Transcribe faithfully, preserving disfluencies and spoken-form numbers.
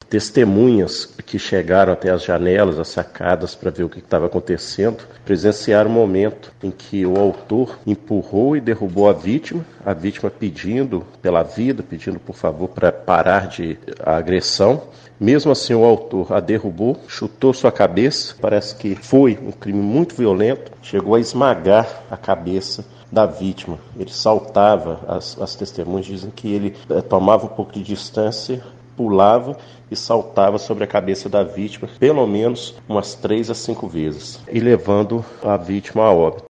Testemunhas que chegaram até as janelas, as sacadas, para ver o que estava acontecendo, presenciaram o momento em que o autor empurrou e derrubou a vítima, a vítima pedindo pela vida, pedindo por favor para parar de a agressão. Mesmo assim, o autor a derrubou, chutou sua cabeça, parece que foi um crime muito violento, chegou a esmagar a cabeça da vítima. Ele saltava, as, as testemunhas dizem que ele eh, tomava um pouco de distância, pulava e saltava sobre a cabeça da vítima, pelo menos umas três a cinco vezes, e levando a vítima a óbito.